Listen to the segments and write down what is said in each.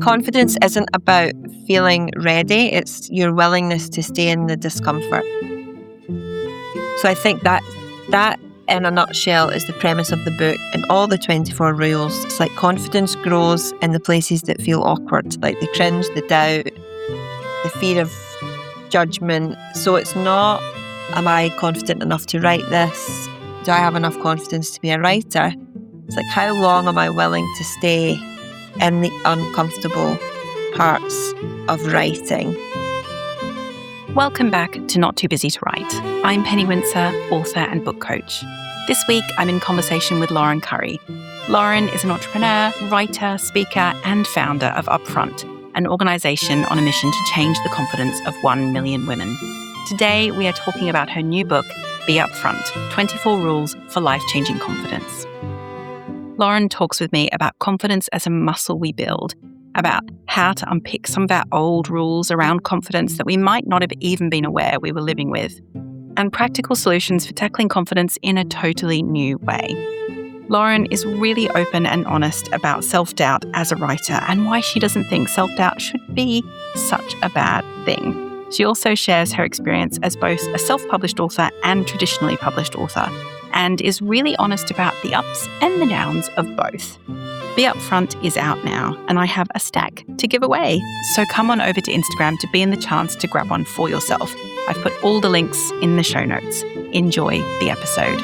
confidence isn't about feeling ready, it's your willingness to stay in the discomfort. So I think that in a nutshell is the premise of the book and all the 24 rules. It's like confidence grows in the places that feel awkward, like the cringe, the doubt, the fear of judgment. So it's not, am I confident enough to write this? Do I have enough confidence to be a writer? It's like, how long am I willing to stay in the uncomfortable parts of writing? Welcome back to Not Too Busy to Write. I'm Penny Wincer, author and book coach. This week, I'm in conversation with Lauren Currie. Lauren is an entrepreneur, writer, speaker, and founder of Upfront, an organisation on a mission to change the confidence of 1 million women. Today, we are talking about her new book, Be Upfront, 24 Rules for Life-Changing Confidence. Lauren talks with me about confidence as a muscle we build, about how to unpick some of our old rules around confidence that we might not have even been aware we were living with, and practical solutions for tackling confidence in a totally new way. Lauren is really open and honest about self-doubt as a writer and why she doesn't think self-doubt should be such a bad thing. She also shares her experience as both a self-published author and traditionally published author, and is really honest about the ups and the downs of both. Be Upfront is out now, and I have a stack to give away. So come on over to Instagram to be in the chance to grab one for yourself. I've put all the links in the show notes. Enjoy the episode.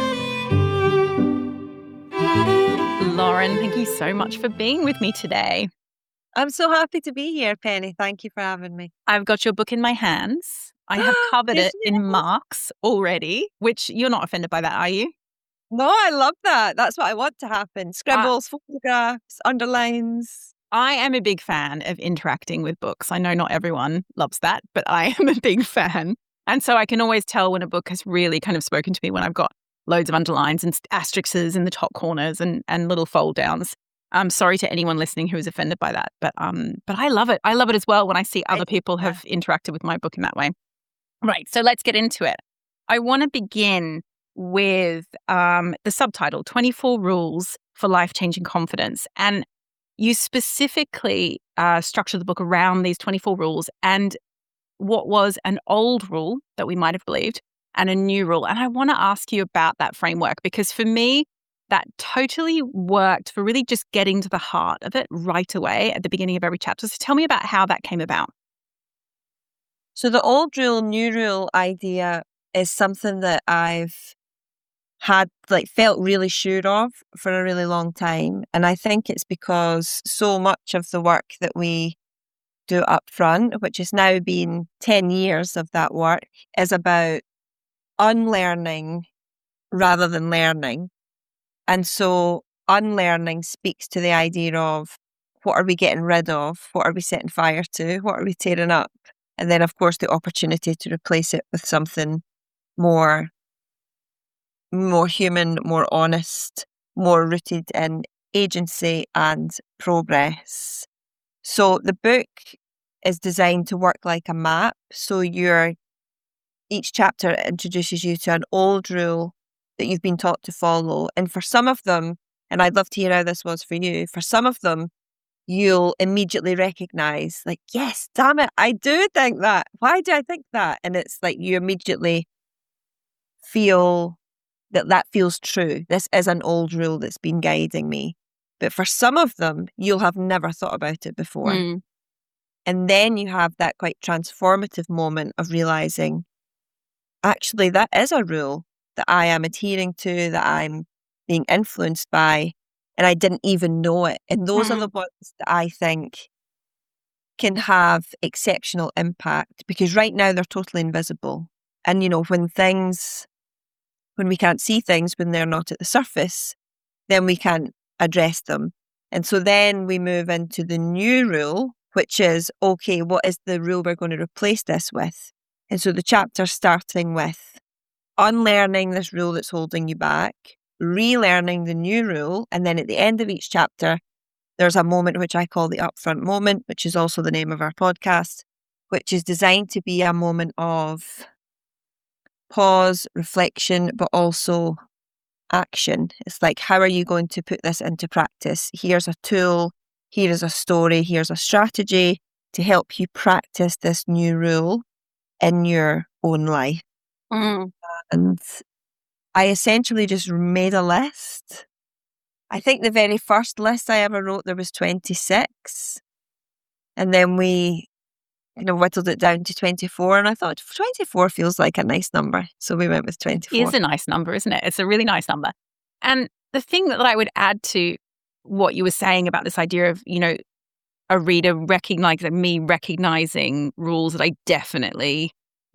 Lauren, thank you so much for being with me today. I'm so happy to be here, Penny. Thank you for having me. I've got your book in my hands. I have covered it in marks already, which you're not offended by that, are you? No, I love that. That's what I want to happen. Scribbles, photographs, underlines. I am a big fan of interacting with books. I know not everyone loves that, but I am a big fan. And so I can always tell when a book has really kind of spoken to me when I've got loads of underlines and asterisks in the top corners and little fold downs. I'm sorry to anyone listening who is offended by that, but I love it. I love it as well when I see other people have interacted with my book in that way. Right, so let's get into it. I want to begin with the subtitle, 24 Rules for Life-Changing Confidence. And you specifically structure the book around these 24 rules and what was an old rule that we might have believed and a new rule. And I want to ask you about that framework because for me, that totally worked for really just getting to the heart of it right away at the beginning of every chapter. So tell me about how that came about. So the old rule, new rule idea is something that I've had felt really sure of for a really long time. And I think it's because so much of the work that we do up front, which has now been 10 years of that work, is about unlearning rather than learning. And so unlearning speaks to the idea of what are we getting rid of? What are we setting fire to? What are we tearing up? And then, of course, the opportunity to replace it with something more human, more honest, more rooted in agency and progress. So the book is designed to work like a map. So each chapter introduces you to an old rule that you've been taught to follow. And for some of them, and I'd love to hear how this was for you, for some of them, you'll immediately recognize, yes, damn it, I do think that. Why do I think that? And it's like you immediately feel that feels true. This is an old rule that's been guiding me. But for some of them, you'll have never thought about it before. And then you have that quite transformative moment of realizing, actually, that is a rule that I am adhering to, that I'm being influenced by, and I didn't even know it. And those are the ones that I think can have exceptional impact because right now they're totally invisible. And, when we can't see things, when they're not at the surface, then we can't address them. And so then we move into the new rule, which is, okay, what is the rule we're going to replace this with? And so the chapter's starting with unlearning this rule that's holding you back, relearning the new rule, and then at the end of each chapter, there's a moment which I call the Upfront moment, which is also the name of our podcast, which is designed to be a moment of pause, reflection, but also action. It's like, how are you going to put this into practice? Here's a tool. here is a story, here's a strategy to help you practice this new rule in your own life. Mm. And I essentially just made a list. I think the very first list I ever wrote, there was 26. And then we whittled it down to 24. And I thought 24 feels like a nice number. So we went with 24. It is a nice number, isn't it? It's a really nice number. And the thing that I would add to what you were saying about this idea of, a reader recognizing rules that I definitely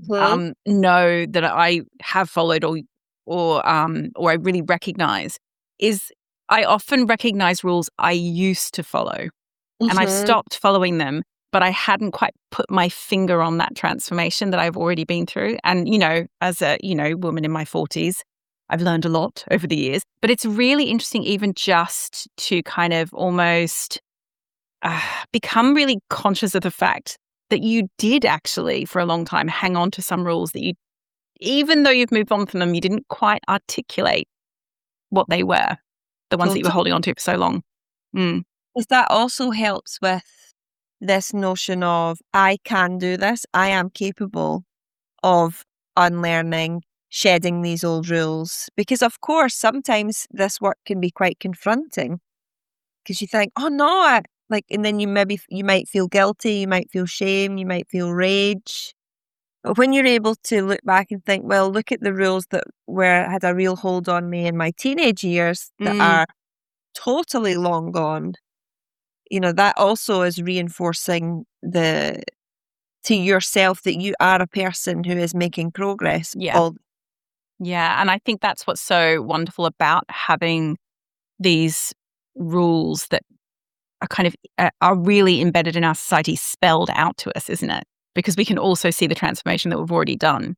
know that I have followed or I really recognize, is I often recognize rules I used to follow and I've stopped following them, but I hadn't quite put my finger on that transformation that I've already been through. And, as a, woman in my 40s, I've learned a lot over the years, but it's really interesting even just to kind of almost become really conscious of the fact that you did actually for a long time hang on to some rules that you, even though you've moved on from them, you didn't quite articulate what they were, the ones that you were holding on to for so long. Because that also helps with this notion of, I can do this, I am capable of unlearning, shedding these old rules. Because of course, sometimes this work can be quite confronting because you think, oh no, and then you might feel guilty, you might feel shame, you might feel rage. But when you're able to look back and think, well, look at the rules that had a real hold on me in my teenage years that are totally long gone, that also is reinforcing to yourself that you are a person who is making progress. Yeah. And I think that's what's so wonderful about having these rules that are kind of are really embedded in our society, spelled out to us, isn't it? Because we can also see the transformation that we've already done.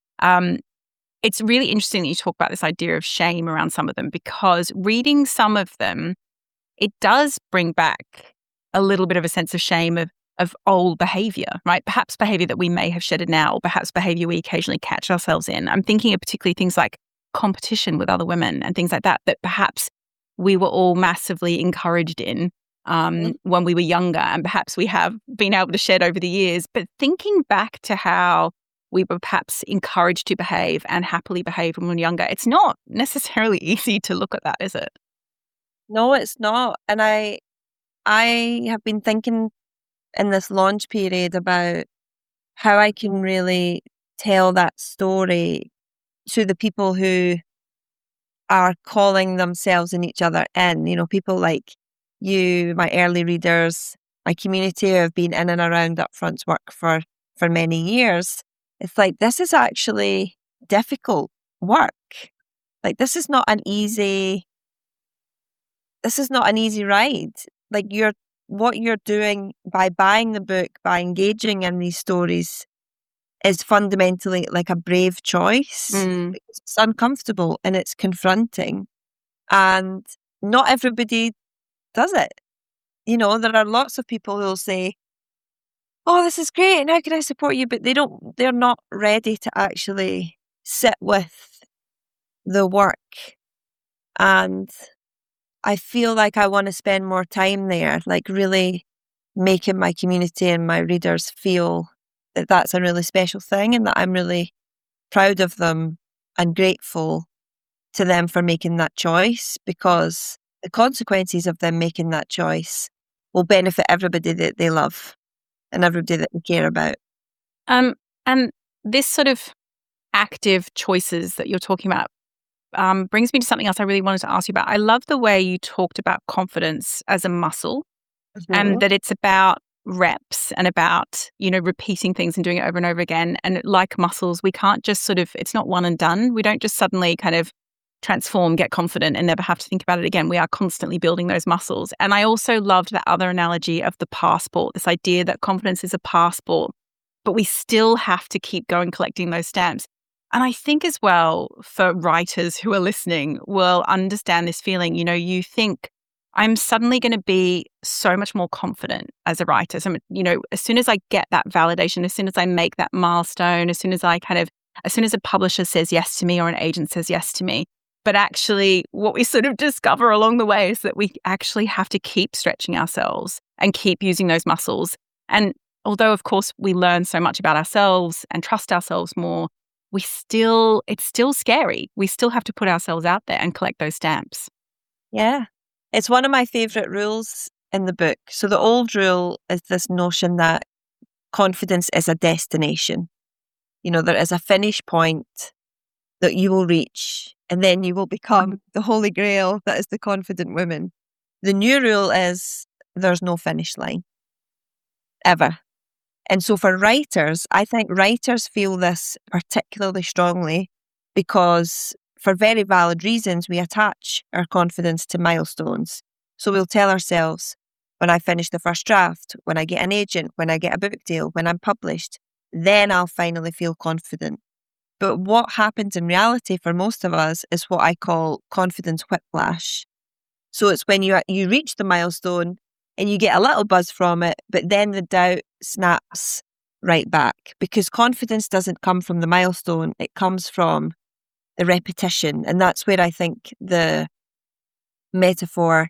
It's really interesting that you talk about this idea of shame around some of them, because reading some of them, it does bring back a little bit of a sense of shame of old behavior, right? Perhaps behavior that we may have shedded now, or perhaps behavior we occasionally catch ourselves in. I'm thinking of particularly things like competition with other women and things like that perhaps we were all massively encouraged in when we were younger, and perhaps we have been able to shed over the years. But thinking back to how we were perhaps encouraged to behave and happily behave when we were younger, it's not necessarily easy to look at that, is it? No, it's not. And I have been thinking in this launch period about how I can really tell that story to the people who are calling themselves and each other in, people like you, my early readers, my community who have been in and around Upfront's work for many years. It's like, this is actually difficult work. Like, this is not an easy ride. Like, what you're doing by buying the book, by engaging in these stories, is fundamentally like a brave choice. It's uncomfortable and it's confronting. And not everybody does it. There are lots of people who will say, oh, this is great, and how can I support you? But they're not ready to actually sit with the work. And I feel like I want to spend more time there, like really making my community and my readers feel that that's a really special thing, and that I'm really proud of them and grateful to them for making that choice, because the consequences of them making that choice will benefit everybody that they love and everybody that they care about. And this sort of active choices that you're talking about brings me to something else I really wanted to ask you about. I love the way you talked about confidence as a muscle, and that it's about reps and about, repeating things and doing it over and over again. And like muscles, we can't just it's not one and done. We don't just suddenly kind of transform, get confident, and never have to think about it again. We are constantly building those muscles. And I also loved that other analogy of the passport, this idea that confidence is a passport, but we still have to keep going collecting those stamps. And I think as well, for writers who are listening, will understand this feeling. You think, I'm suddenly going to be so much more confident as a writer. So, as soon as I get that validation, as soon as I make that milestone, as soon as a publisher says yes to me or an agent says yes to me, But actually, what we sort of discover along the way is that we actually have to keep stretching ourselves and keep using those muscles. And although, of course, we learn so much about ourselves and trust ourselves more, it's still scary. We still have to put ourselves out there and collect those stamps. Yeah. It's one of my favourite rules in the book. So the old rule is this notion that confidence is a destination. There is a finish point that you will reach, and then you will become the holy grail that is the confident woman. The new rule is there's no finish line, ever. And so for writers, I think writers feel this particularly strongly because for very valid reasons, we attach our confidence to milestones. So we'll tell ourselves, when I finish the first draft, when I get an agent, when I get a book deal, when I'm published, then I'll finally feel confident. But what happens in reality for most of us is what I call confidence whiplash. So it's when you reach the milestone and you get a little buzz from it, but then the doubt snaps right back, because confidence doesn't come from the milestone, it comes from the repetition. And that's where I think the metaphor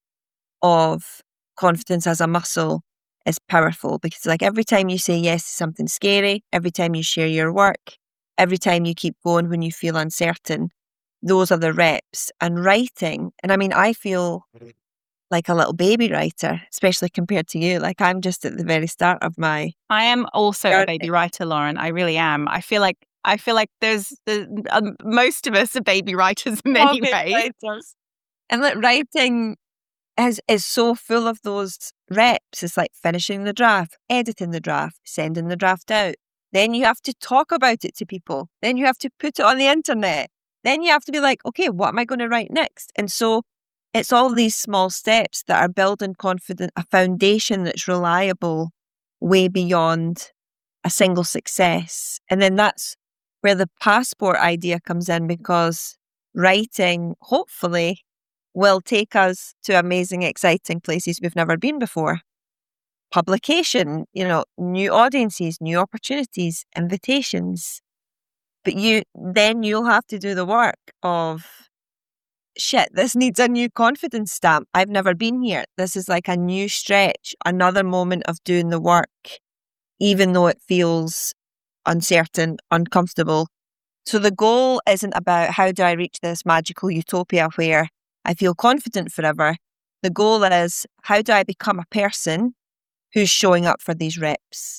of confidence as a muscle is powerful, because like every time you say yes to something scary, every time you share your work, every time you keep going when you feel uncertain, those are the reps. And writing, and I mean, I feel like a little baby writer, especially compared to you. Like I'm just at the very start of my... I am also a baby writer, Lauren. I really am. I feel like there's most of us are baby writers in many ways. And like writing is so full of those reps. It's like finishing the draft, editing the draft, sending the draft out. Then you have to talk about it to people. Then you have to put it on the internet. Then you have to be like, okay, what am I going to write next? And so it's all these small steps that are building a foundation that's reliable way beyond a single success. And then that's where the passport idea comes in, because writing, hopefully, will take us to amazing, exciting places we've never been before. Publication, new audiences, new opportunities, invitations. But you'll have to do the work of, shit, this needs a new confidence stamp. I've never been here. This is like a new stretch, another moment of doing the work, even though it feels uncertain, uncomfortable. So the goal isn't about how do I reach this magical utopia where I feel confident forever. The goal is, how do I become a person who's showing up for these reps?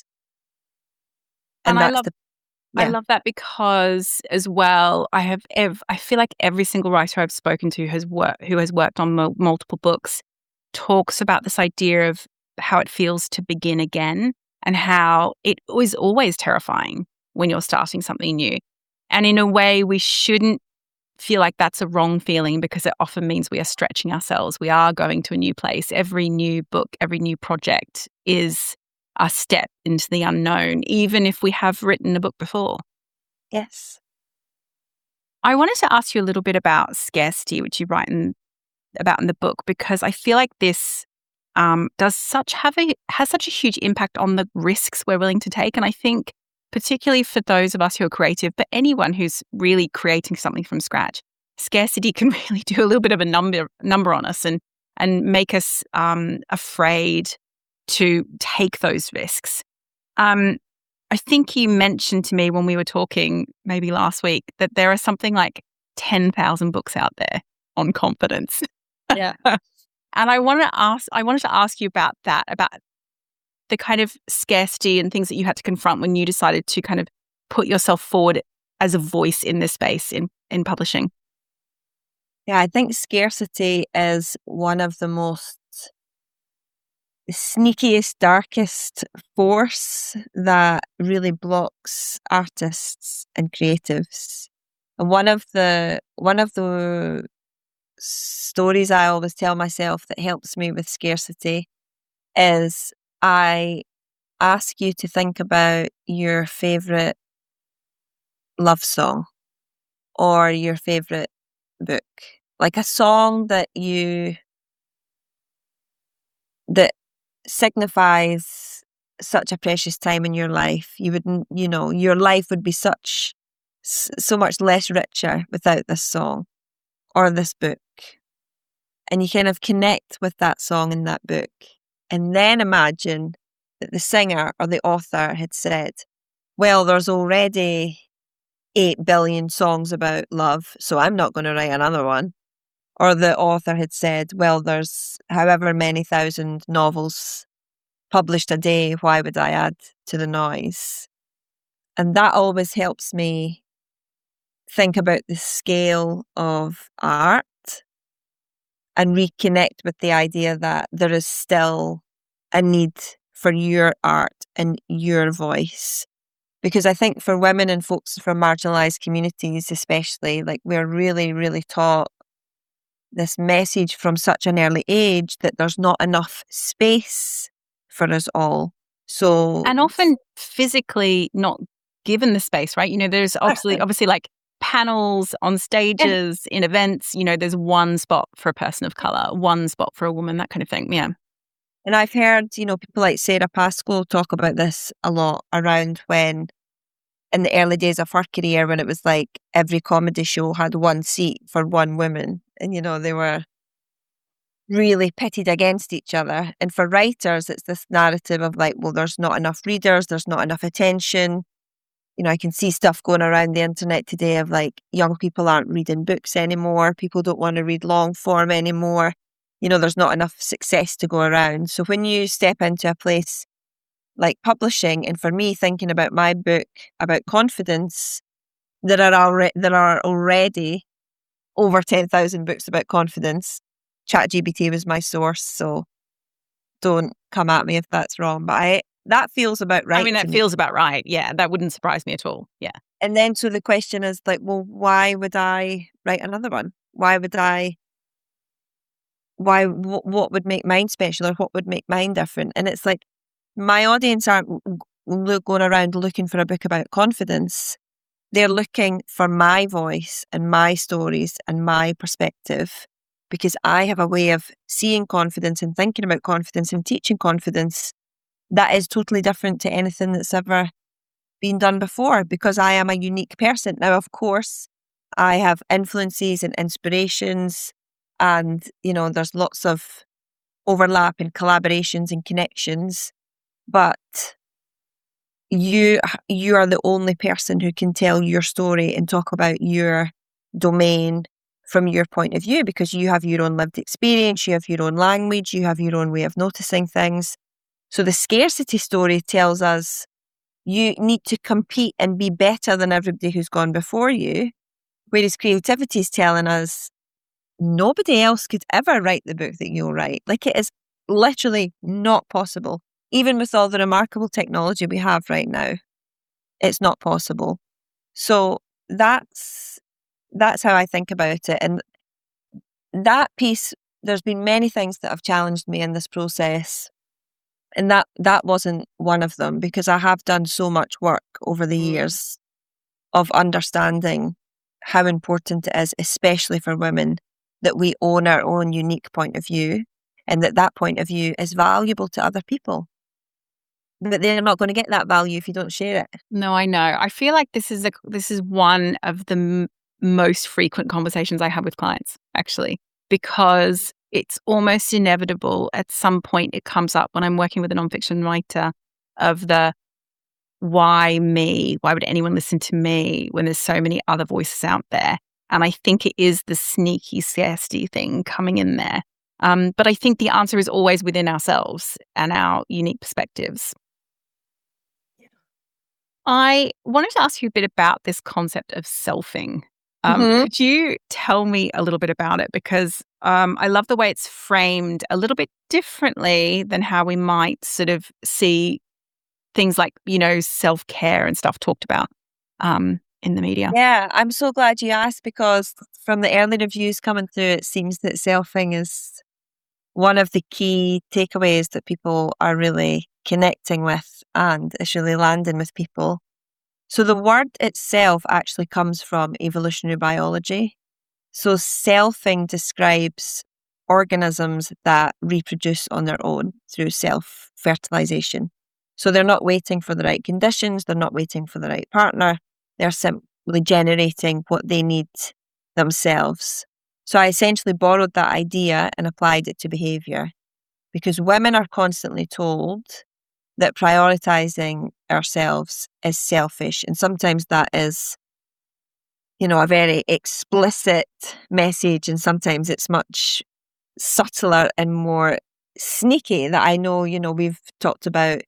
And I love that, because as well, I feel like every single writer I've spoken to who has worked on multiple books talks about this idea of how it feels to begin again, and how it is always terrifying when you're starting something new. And in a way, we shouldn't feel like that's a wrong feeling, because it often means we are stretching ourselves. We are going to a new place. Every new book, every new project is a step into the unknown, even if we have written a book before. Yes. I wanted to ask you a little bit about scarcity, which you write about in the book, because I feel like this has such a huge impact on the risks we're willing to take. And I think particularly for those of us who are creative, but anyone who's really creating something from scratch, scarcity can really do a little bit of a number on us and make us afraid to take those risks. I think you mentioned to me when we were talking maybe last week that there are something like 10,000 books out there on confidence. Yeah. And I wanted to ask you about that, about the kind of scarcity and things that you had to confront when you decided to kind of put yourself forward as a voice in this space in publishing. Yeah, I think scarcity is one of the most sneakiest, darkest force that really blocks artists and creatives. And one of the stories I always tell myself that helps me with scarcity is, I ask you to think about your favourite love song or your favourite book, like a song that signifies such a precious time in your life. Your life would be so much less richer without this song. or this book. And you kind of connect with that song in that book. And then imagine that the singer or the author had said, well, there's already 8 billion songs about love, so I'm not going to write another one. Or the author had said, well, there's however many thousand novels published a day, why would I add to the noise? And that always helps me think about the scale of art and reconnect with the idea that there is still a need for your art and your voice. Because I think for women and folks from marginalised communities especially, like we're really, really taught this message from such an early age that there's not enough space for us all. So, and often physically not given the space, right? You know, there's obviously like panels on stages in events, you know, there's one spot for a person of colour, one spot for a woman, that kind of thing. Yeah. And I've heard, you know, people like Sarah Pascoe talk about this a lot around when, in the early days of her career, when it was like every comedy show had one seat for one woman. And, you know, they were really pitted against each other. And for writers, it's this narrative of like, well, there's not enough readers, there's not enough attention. You know, I can see stuff going around the internet today of like young people aren't reading books anymore. People don't want to read long form anymore. You know, there's not enough success to go around. So when you step into a place like publishing, and for me, thinking about my book about confidence, there are already over 10,000 books about confidence. ChatGPT was my source, so don't come at me if that's wrong. But that feels about right. I mean, that feels about right. Yeah, that wouldn't surprise me at all. Yeah. And then so the question is like, well, why would I write another one? What would make mine special, or what would make mine different? And it's like, my audience aren't going around looking for a book about confidence. They're looking for my voice and my stories and my perspective, because I have a way of seeing confidence and thinking about confidence and teaching confidence that is totally different to anything that's ever been done before, because I am a unique person. Now, of course, I have influences and inspirations, and, you know, there's lots of overlap and collaborations and connections, but you are the only person who can tell your story and talk about your domain from your point of view, because you have your own lived experience, you have your own language, you have your own way of noticing things. So the scarcity story tells us you need to compete and be better than everybody who's gone before you, whereas creativity is telling us nobody else could ever write the book that you'll write. Like, it is literally not possible. Even with all the remarkable technology we have right now, it's not possible. So that's how I think about it. And that piece, there's been many things that have challenged me in this process. And that wasn't one of them, because I have done so much work over the years of understanding how important it is, especially for women, that we own our own unique point of view, and that point of view is valuable to other people. But they're not going to get that value if you don't share it. No, I know. I feel like this is one of the most frequent conversations I have with clients, actually, because it's almost inevitable. At some point, it comes up when I'm working with a nonfiction writer of the why me? Why would anyone listen to me when there's so many other voices out there? And I think it is the sneaky scarcity thing coming in there. But I think the answer is always within ourselves and our unique perspectives. I wanted to ask you a bit about this concept of selfing. Could you tell me a little bit about it? Because I love the way it's framed a little bit differently than how we might sort of see things like, you know, self-care and stuff talked about in the media. Yeah, I'm so glad you asked, because from the early reviews coming through, it seems that selfing is one of the key takeaways that people are really connecting with, and it's really landing with people. So the word itself actually comes from evolutionary biology. So selfing describes organisms that reproduce on their own through self-fertilization. So they're not waiting for the right conditions, they're not waiting for the right partner, they're simply generating what they need themselves. So I essentially borrowed that idea and applied it to behavior, because women are constantly told that prioritizing ourselves is selfish. And sometimes that is, a very explicit message, and sometimes it's much subtler and more sneaky that I know, we've talked about.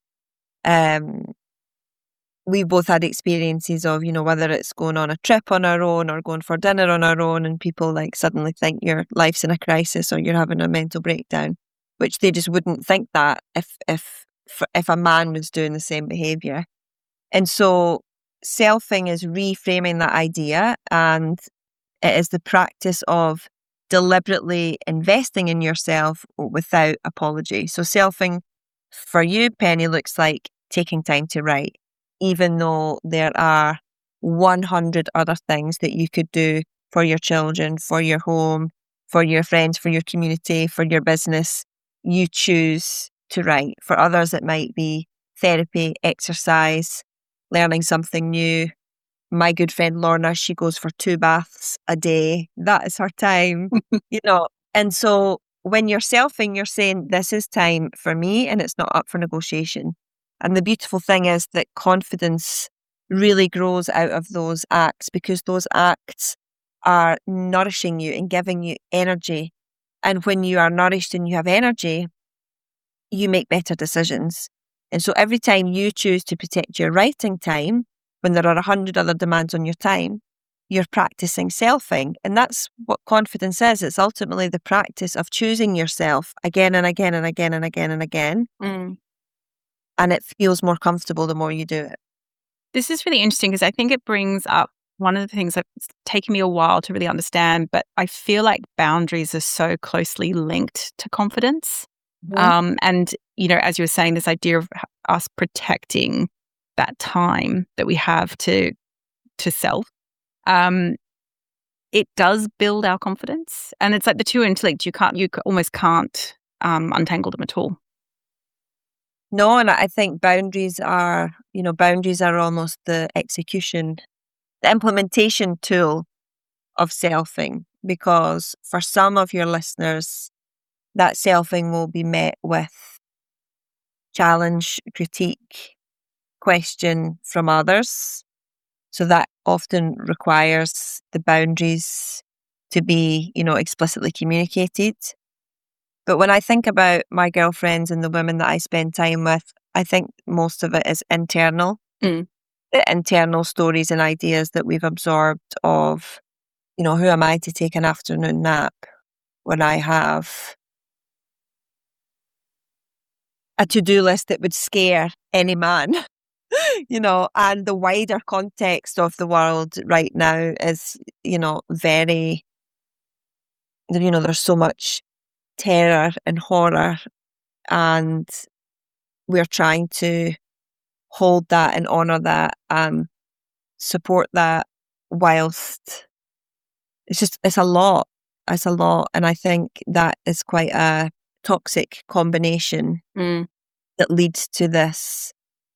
We've both had experiences of, whether it's going on a trip on our own or going for dinner on our own, and people like suddenly think your life's in a crisis or you're having a mental breakdown, which they just wouldn't think that if a man was doing the same behavior. And so selfing is reframing that idea, and it is the practice of deliberately investing in yourself without apology. So selfing for you, Penny, looks like taking time to write, even though there are 100 other things that you could do for your children, for your home, for your friends, for your community, for your business. You choose to write. For others, it might be therapy, exercise, learning something new. My good friend Lorna, she goes for 2 baths a day. That is her time, And so when you're selfing, you're saying, this is time for me and it's not up for negotiation. And the beautiful thing is that confidence really grows out of those acts, because those acts are nourishing you and giving you energy. And when you are nourished and you have energy, you make better decisions. And so every time you choose to protect your writing time, when there are 100 other demands on your time, you're practicing selfing. And that's what confidence is. It's ultimately the practice of choosing yourself again and again and again and again and again. And it feels more comfortable the more you do it. This is really interesting, because I think it brings up one of the things that's taken me a while to really understand, but I feel like boundaries are so closely linked to confidence. And, as you were saying, this idea of us protecting that time that we have to self, it does build our confidence. And it's like the two are interlinked. You almost can't untangle them at all. No, and I think boundaries are almost the implementation tool of selfing, because for some of your listeners, that selfing will be met with challenge, critique, question from others. So that often requires the boundaries to be, explicitly communicated. But when I think about my girlfriends and the women that I spend time with, I think most of it is internal. The internal stories and ideas that we've absorbed of, who am I to take an afternoon nap when I have a to-do list that would scare any man, and the wider context of the world right now is, very, there's so much terror and horror, and we're trying to hold that and honour that and support that, whilst it's a lot. It's a lot. And I think that is quite a toxic combination that leads to this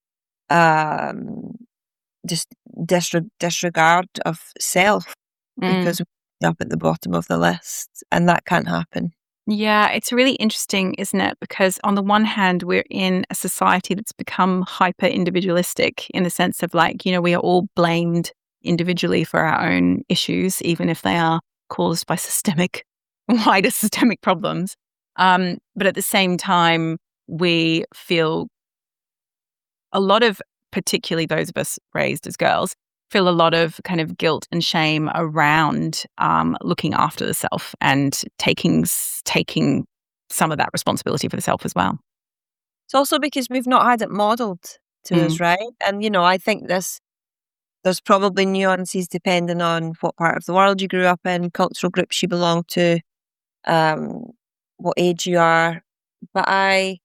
just disregard of self, because we're up at the bottom of the list, and that can't happen. Yeah, it's really interesting, isn't it? Because on the one hand, we're in a society that's become hyper individualistic, in the sense of we are all blamed individually for our own issues, even if they are caused by wider systemic problems. But at the same time, we feel a lot of, particularly those of us raised as girls, feel a lot of kind of guilt and shame around looking after the self and taking some of that responsibility for the self as well. It's also because we've not had it modelled to us, right? And, I think there's probably nuances depending on what part of the world you grew up in, cultural groups you belong to, what age you are. But I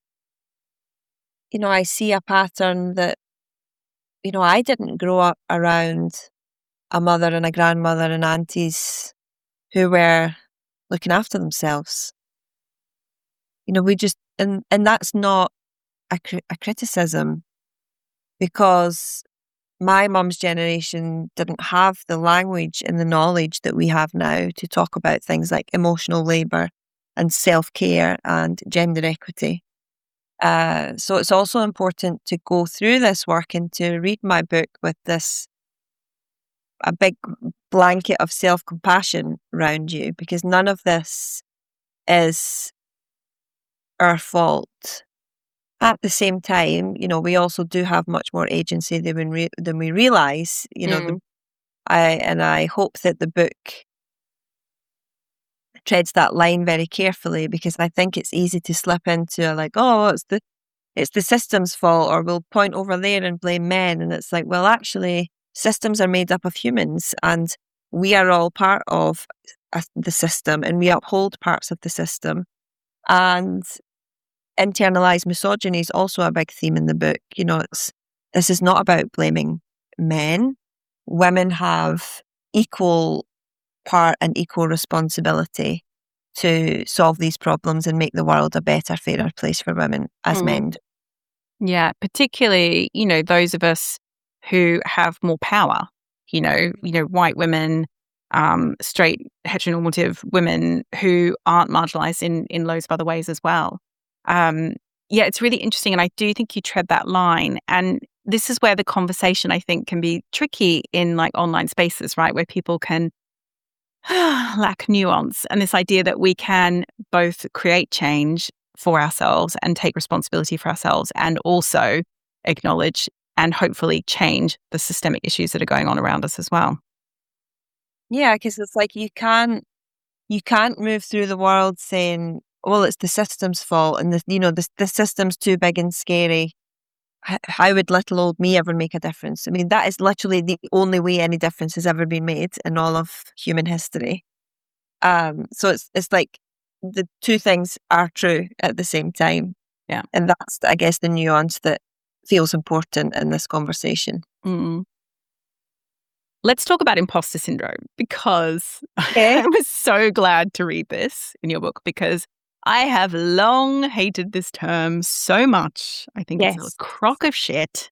see a pattern that, I didn't grow up around a mother and a grandmother and aunties who were looking after themselves. We just, and that's not a criticism, because my mum's generation didn't have the language and the knowledge that we have now to talk about things like emotional labour and self-care and gender equity. So it's also important to go through this work and to read my book with a big blanket of self-compassion around you, because none of this is our fault. At the same time, we also do have much more agency than we realise. I hope that the book treads that line very carefully, because I think it's easy to slip into it's the system's fault, or we'll point over there and blame men. And it's like, well, actually, systems are made up of humans, and we are all part of the system, and we uphold parts of the system. And internalized misogyny is also a big theme in the book. This is not about blaming men. Women have equal part and equal responsibility to solve these problems and make the world a better, fairer place for women as men do. Yeah, particularly, those of us who have more power, white women, straight heteronormative women who aren't marginalized in loads of other ways as well. It's really interesting. And I do think you tread that line. And this is where the conversation, I think, can be tricky in like online spaces, right? Where people can lack nuance, and this idea that we can both create change for ourselves and take responsibility for ourselves, and also acknowledge and hopefully change the systemic issues that are going on around us as well. Yeah, because it's like you can't move through the world saying, well, it's the system's fault, and the system's too big and scary. How would little old me ever make a difference? I mean, that is literally the only way any difference has ever been made in all of human history. So it's like the two things are true at the same time. Yeah. And that's, I guess, the nuance that feels important in this conversation. Mm. Let's talk about imposter syndrome, because I was so glad to read this in your book, because I have long hated this term so much. I think it's a crock of shit.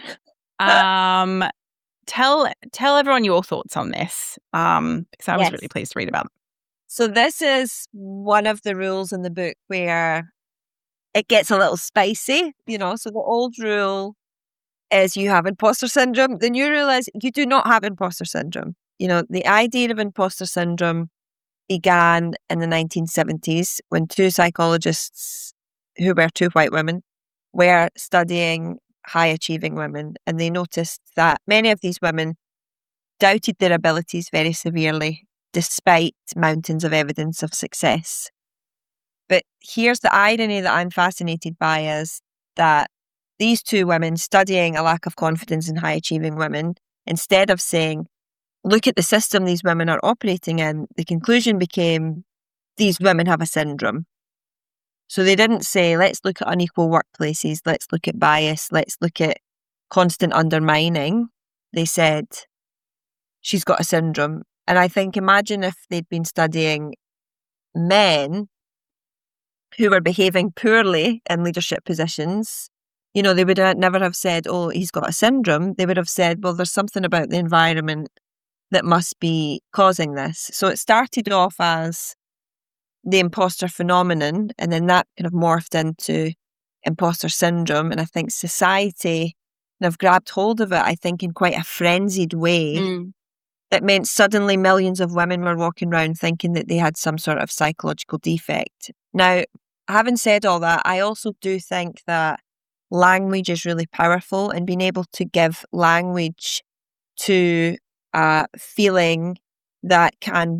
Tell everyone your thoughts on this, because I was really pleased to read about it. So this is one of the rules in the book where it gets a little spicy, So the old rule is you have imposter syndrome. The new rule is you do not have imposter syndrome. The idea of imposter syndrome began in the 1970s when two psychologists, who were two white women, were studying high-achieving women, and they noticed that many of these women doubted their abilities very severely, despite mountains of evidence of success. But here's the irony that I'm fascinated by, is that these two women studying a lack of confidence in high-achieving women, instead of saying, look at the system these women are operating in, the conclusion became, these women have a syndrome. So they didn't say, let's look at unequal workplaces, let's look at bias, let's look at constant undermining. They said, she's got a syndrome. And I think, imagine if they'd been studying men who were behaving poorly in leadership positions, they would never have said, oh, he's got a syndrome. They would have said, well, there's something about the environment that must be causing this. So it started off as the imposter phenomenon, and then that kind of morphed into imposter syndrome. And I think society kind of grabbed hold of it, I think, in quite a frenzied way. That meant suddenly millions of women were walking around thinking that they had some sort of psychological defect. Now, having said all that, I also do think that language is really powerful, and being able to give language to feeling that can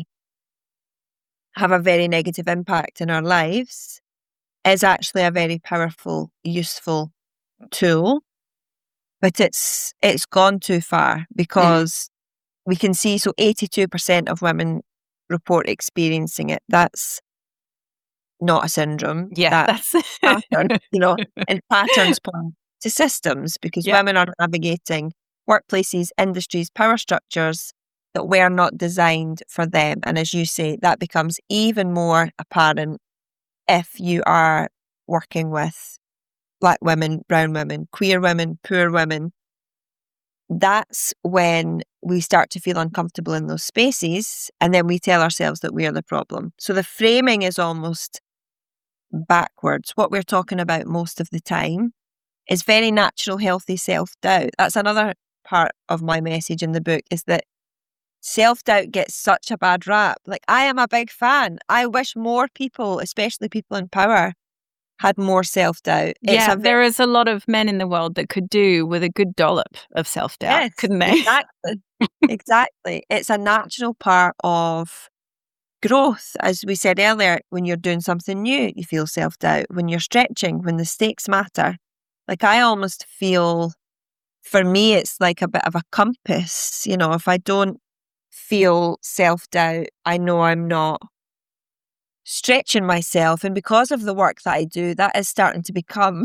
have a very negative impact in our lives is actually a very powerful, useful tool. But it's gone too far, because we can see, so 82% of women report experiencing it. That's not a syndrome. Yeah, that's pattern, and patterns point to systems, because women are navigating workplaces, industries, power structures that were not designed for them. And as you say, that becomes even more apparent if you are working with Black women, brown women, queer women, poor women. that's when we start to feel uncomfortable in those spaces, and then we tell ourselves that we are the problem. So the framing is almost backwards. What we're talking about most of the time is very natural, healthy self-doubt. That's another part of my message in the book, is that self-doubt gets such a bad rap. Like, I am a big fan. I wish more people, especially people in power, had more self-doubt. Yeah, there is a lot of men in the world that could do with a good dollop of self-doubt, couldn't they? Exactly. Exactly. It's a natural part of growth. As we said earlier, when you're doing something new, you feel self-doubt. When you're stretching, when the stakes matter. Like, I almost feel, for me, it's like a bit of a compass. You know, if I don't feel self-doubt, I know I'm not stretching myself. And because of the work that I do, that is starting to become,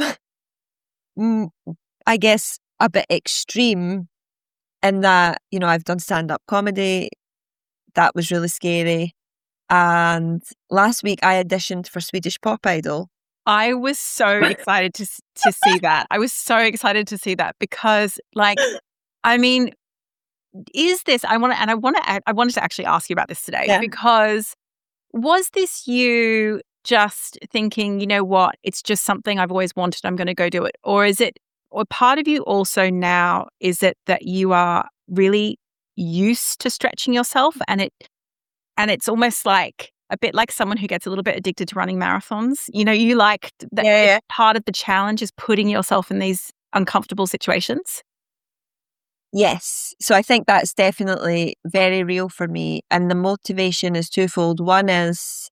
I guess, a bit extreme in that, you know, I've done stand-up comedy. That was really scary. And last week I auditioned for Swedish Pop Idol. I was so excited to see that. I was so excited to see that because, like, I mean, is this? I wanted to actually ask you about this today because was this you just thinking, you know what, it's just something I've always wanted, I'm going to go do it, or is it? Or part of you also now is it that you are really used to stretching yourself, and it's almost like a bit like someone who gets a little bit addicted to running marathons. You know, you like that part of the challenge is putting yourself in these uncomfortable situations. Yes. So I think that's definitely very real for me. And the motivation is twofold. One is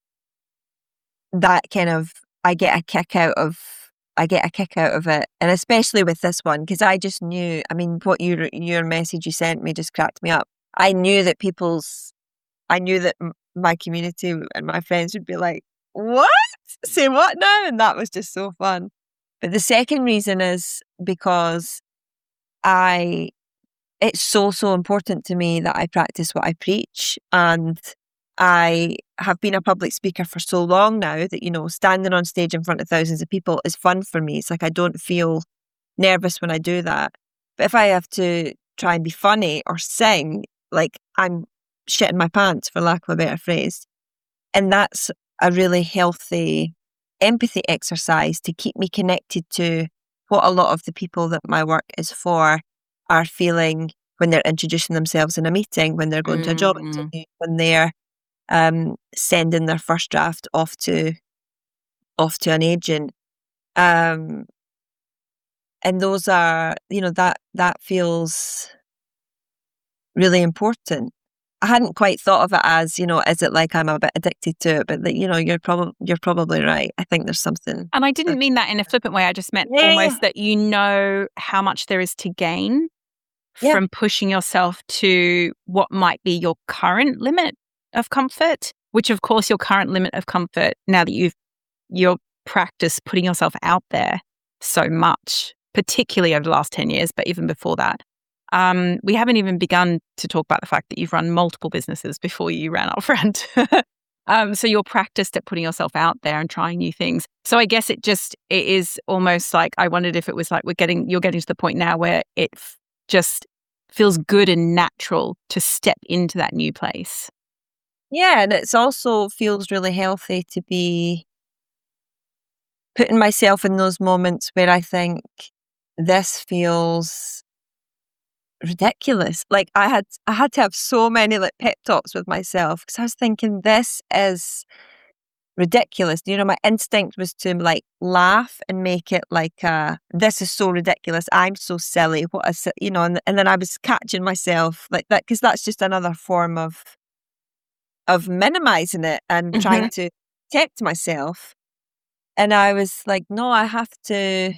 that kind of, I get a kick out of it. And especially with this one, because I just knew, I mean, what your message you sent me just cracked me up. I knew that my community and my friends would be like, what? Say what now? And that was just so fun. But the second reason is because it's so important to me that I practice what I preach. And I have been a public speaker for so long now that, you know, standing on stage in front of thousands of people is fun for me. It's like I don't feel nervous when I do that. But if I have to try and be funny or sing, like, I'm shitting my pants, for lack of a better phrase. And that's a really healthy empathy exercise to keep me connected to what a lot of the people that my work is for are feeling when they're introducing themselves in a meeting, when they're going to a job interview, when they're sending their first draft off to an agent. And those are, you know, that feels really important. I hadn't quite thought of it as, you know, is it like I'm a bit addicted to it? But, you know, you're probably right. I think there's something. And I didn't mean that in a flippant way. I just meant almost that you know how much there is to gain from pushing yourself to what might be your current limit of comfort, which of course your current limit of comfort, now that you're practiced putting yourself out there so much, particularly over the last 10 years, but even before that. We haven't even begun to talk about the fact that you've run multiple businesses before you ran Upfront. So you're practiced at putting yourself out there and trying new things. So I guess it is almost like, I wondered if it was like you're getting to the point now where it just feels good and natural to step into that new place. Yeah, and it's also feels really healthy to be putting myself in those moments where I think this feels ridiculous. Like, I had to have so many like pep talks with myself because I was thinking, this is ridiculous. You know, my instinct was to like laugh and make it like, this is so ridiculous. I'm so silly. What is it? You know, and then I was catching myself like that, because that's just another form of minimizing it and trying to protect myself. And I was like, no, I have to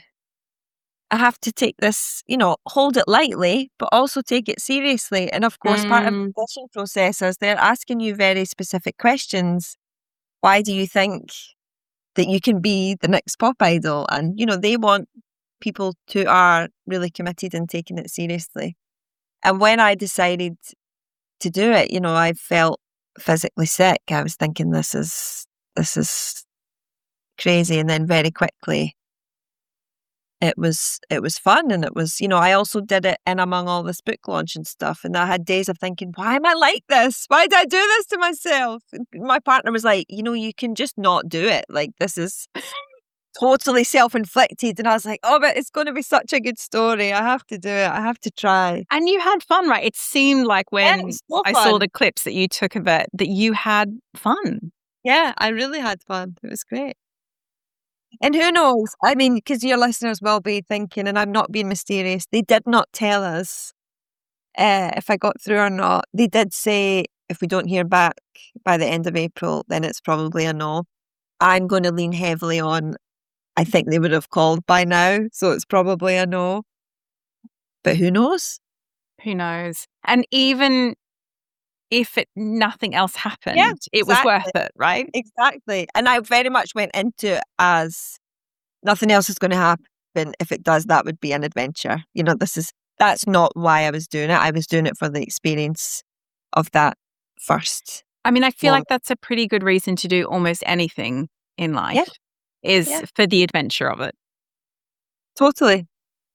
take this, you know, hold it lightly, but also take it seriously. And of course, part of the audition process is they're asking you very specific questions. Why do you think that you can be the next pop idol? And, you know, they want people who are really committed and taking it seriously. And when I decided to do it, you know, I felt physically sick. I was thinking, this is crazy. And then very quickly, it was fun, and it was, I also did it in among all this book launch and stuff, and I had days of thinking, why am I like this? Why did I do this to myself? And my partner was like, you can just not do it. Like, this is totally self-inflicted. And I was like, oh, but it's going to be such a good story. I have to do it. I have to try. And you had fun, right? It seemed like when So I saw the clips that you took of it, that you had fun. Yeah, I really had fun. It was great. And who knows? I mean, because your listeners will be thinking, and I'm not being mysterious, they did not tell us if I got through or not. They did say if we don't hear back by the end of April, then it's probably a no. I'm going to lean heavily on, I think they would have called by now, so it's probably a no. But who knows? Who knows? And even if nothing else happened, it was worth it, right? Exactly. And I very much went into it as nothing else is going to happen. If it does, that would be an adventure. That's not why I was doing it. I was doing it for the experience of that first. I mean, I feel like that's a pretty good reason to do almost anything in life, for the adventure of it. Totally.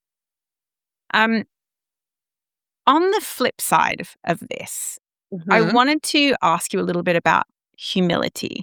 On the flip side of this, I wanted to ask you a little bit about humility.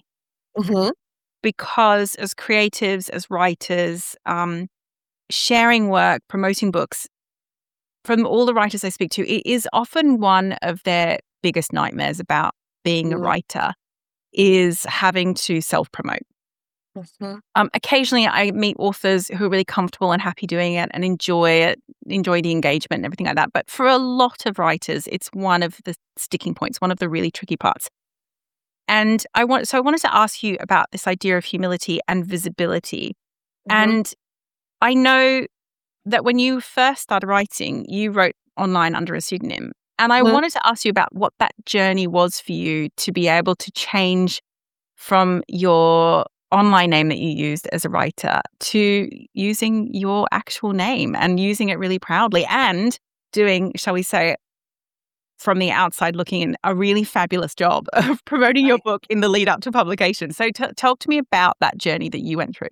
Because as creatives, as writers, sharing work, promoting books, from all the writers I speak to, it is often one of their biggest nightmares about being a writer is having to self-promote. Occasionally I meet authors who are really comfortable and happy doing it and enjoy the engagement and everything like that. But for a lot of writers, it's one of the sticking points, one of the really tricky parts. And I wanted to ask you about this idea of humility and visibility. And I know that when you first started writing, you wrote online under a pseudonym. And I wanted to ask you about what that journey was for you to be able to change from your online name that you used as a writer to using your actual name and using it really proudly and doing, shall we say, from the outside looking in, a really fabulous job of promoting your book in the lead up to publication. So talk to me about that journey that you went through.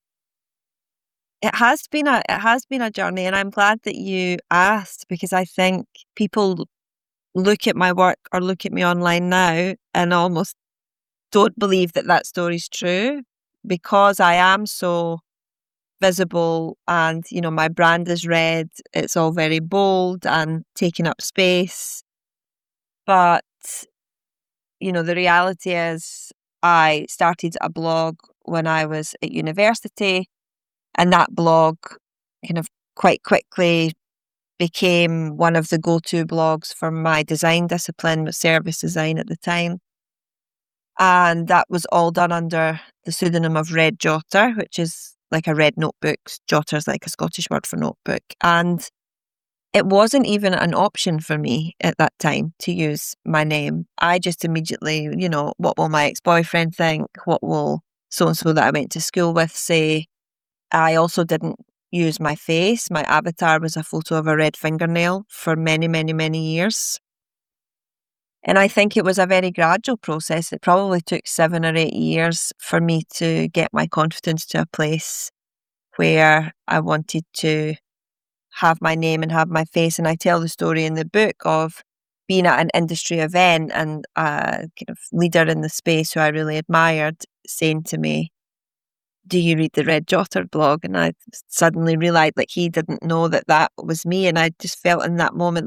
It has been a journey, and I'm glad that you asked, because I think people look at my work or look at me online now and almost don't believe that story's true, because I am so visible and, my brand is red. It's all very bold and taking up space. But, the reality is I started a blog when I was at university, and that blog kind of quite quickly became one of the go-to blogs for my design discipline, with service design at the time. And that was all done under the pseudonym of Red Jotter, which is like a red notebook. Jotter is like a Scottish word for notebook. And it wasn't even an option for me at that time to use my name. I just immediately, what will my ex-boyfriend think? What will so-and-so that I went to school with say? I also didn't use my face. My avatar was a photo of a red fingernail for many, many, many years. And I think it was a very gradual process. It probably took 7 or 8 years for me to get my confidence to a place where I wanted to have my name and have my face. And I tell the story in the book of being at an industry event and a kind of leader in the space who I really admired saying to me, "Do you read the Red Jotter blog?" And I suddenly realised he didn't know that was me. And I just felt in that moment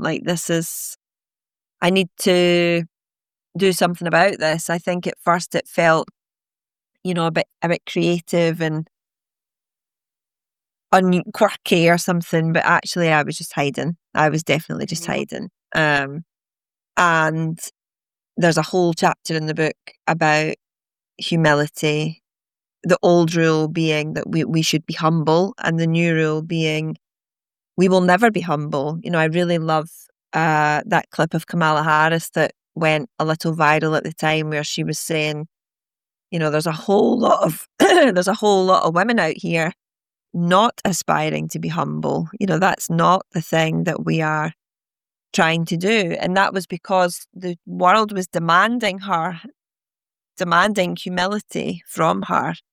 I need to do something about this. I think at first it felt, a bit creative and quirky or something, but actually I was just hiding. I was definitely just hiding. And there's a whole chapter in the book about humility. The old rule being that we should be humble, and the new rule being we will never be humble. I really love that clip of Kamala Harris that went a little viral at the time, where she was saying, there's a whole lot of women out here not aspiring to be humble. That's not the thing that we are trying to do. And that was because the world was demanding humility from her.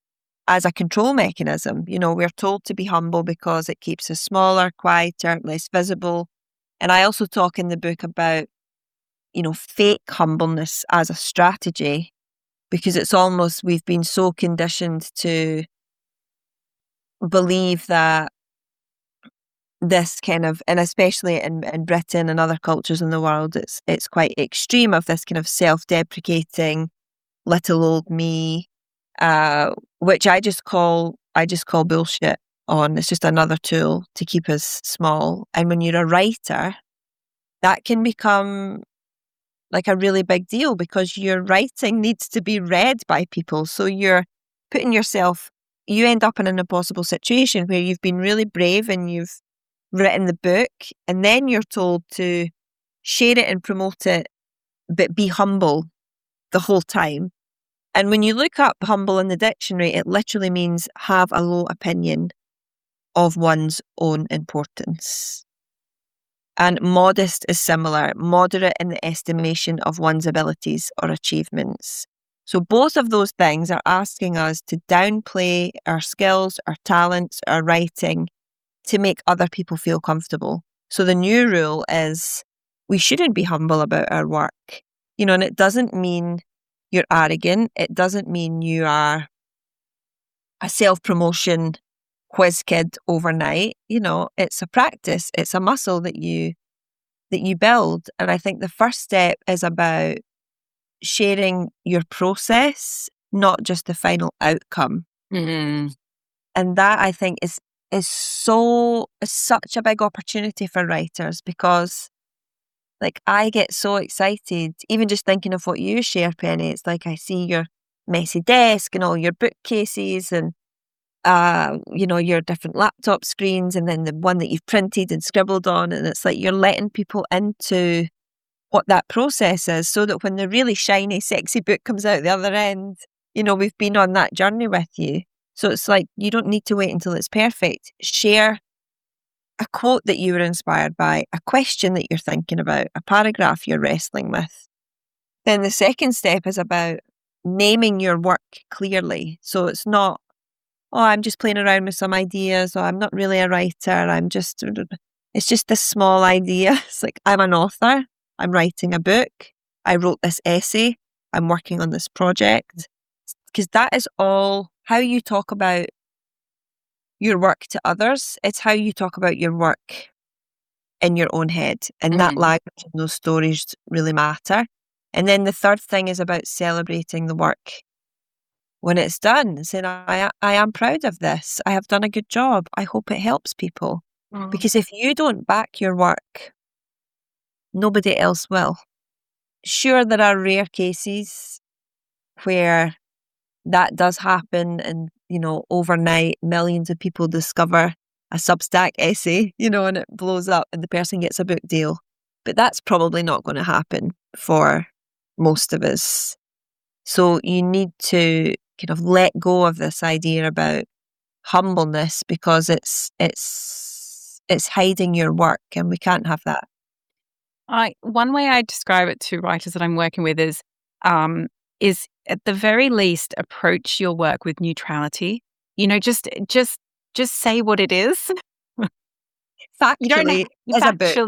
as a control mechanism. We're told to be humble because it keeps us smaller, quieter, less visible. And I also talk in the book about, fake humbleness as a strategy, because it's almost, we've been so conditioned to believe that this kind of, and especially in Britain and other cultures in the world, it's quite extreme, of this kind of self-deprecating, little old me, which I just call bullshit on. It's just another tool to keep us small. And when you're a writer, that can become like a really big deal, because your writing needs to be read by people. So you're putting yourself, you end up in an impossible situation where you've been really brave and you've written the book, and then you're told to share it and promote it, but be humble the whole time. And when you look up humble in the dictionary, it literally means have a low opinion of one's own importance. And modest is similar, moderate in the estimation of one's abilities or achievements. So both of those things are asking us to downplay our skills, our talents, our writing, to make other people feel comfortable. So the new rule is we shouldn't be humble about our work. And it doesn't mean you're arrogant. It doesn't mean you are a self-promotion whiz kid overnight. It's a practice. It's a muscle that you build. And I think the first step is about sharing your process, not just the final outcome. Mm-hmm. And that, I think, is such a big opportunity for writers, because I get so excited, even just thinking of what you share, Penny. It's like I see your messy desk and all your bookcases and, your different laptop screens, and then the one that you've printed and scribbled on. And it's like you're letting people into what that process is, so that when the really shiny, sexy book comes out the other end, we've been on that journey with you. So it's like, you don't need to wait until it's perfect. Share a quote that you were inspired by, a question that you're thinking about, a paragraph you're wrestling with. Then the second step is about naming your work clearly. So it's not, I'm just playing around with some ideas, or I'm not really a writer, it's just this small idea. It's like, I'm an author, I'm writing a book, I wrote this essay, I'm working on this project. Because that is all how you talk about your work to others. It's how you talk about your work in your own head. And that language and those stories really matter. And then the third thing is about celebrating the work when it's done. Saying, I am proud of this. I have done a good job. I hope it helps people. Because if you don't back your work, nobody else will. Sure, there are rare cases where that does happen, and overnight millions of people discover a Substack essay, and it blows up and the person gets a book deal. But that's probably not going to happen for most of us. So you need to kind of let go of this idea about humbleness, because it's hiding your work, and we can't have that. One way I describe it to writers that I'm working with is at the very least approach your work with neutrality. Just say what it is. Factually, as a book.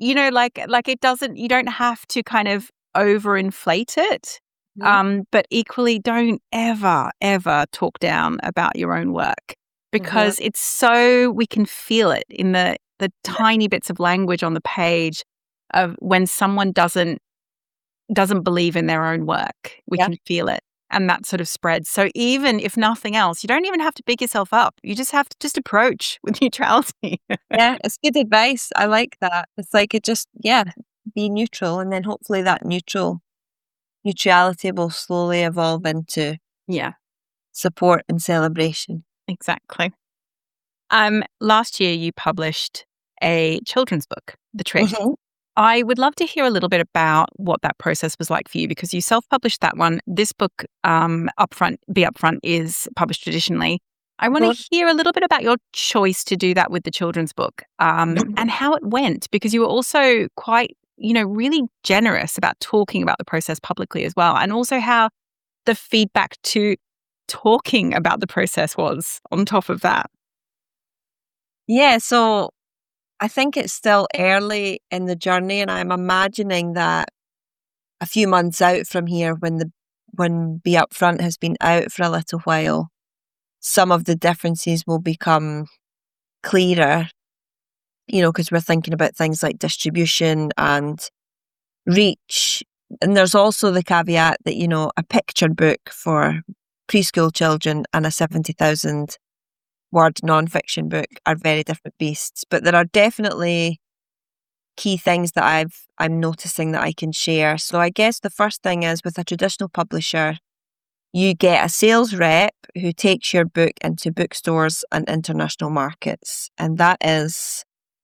It doesn't. You don't have to kind of overinflate it. But equally, don't ever talk down about your own work, because it's so, we can feel it in the tiny bits of language on the page of when someone doesn't believe in their own work. We can feel it, and that sort of spreads. So even if nothing else, you don't even have to big yourself up. You just have to just approach with neutrality. Yeah, it's good advice. I like that. It's like be neutral, and then hopefully that neutrality will slowly evolve into support and celebration. Exactly. Last year you published a children's book, The Trick. I would love to hear a little bit about what that process was like for you, because you self-published that one. This book, Be Upfront, is published traditionally. I want to hear a little bit about your choice to do that with the children's book, and how it went, because you were also quite, really generous about talking about the process publicly as well, and also how the feedback to talking about the process was on top of that? Yeah, so I think it's still early in the journey, and I'm imagining that a few months out from here, when Be Upfront has been out for a little while, some of the differences will become clearer, because we're thinking about things like distribution and reach. And there's also the caveat that, a picture book for preschool children and a 70,000 word nonfiction book are very different beasts. But there are definitely key things that I'm noticing that I can share. So I guess the first thing is, with a traditional publisher, you get a sales rep who takes your book into bookstores and international markets. And that is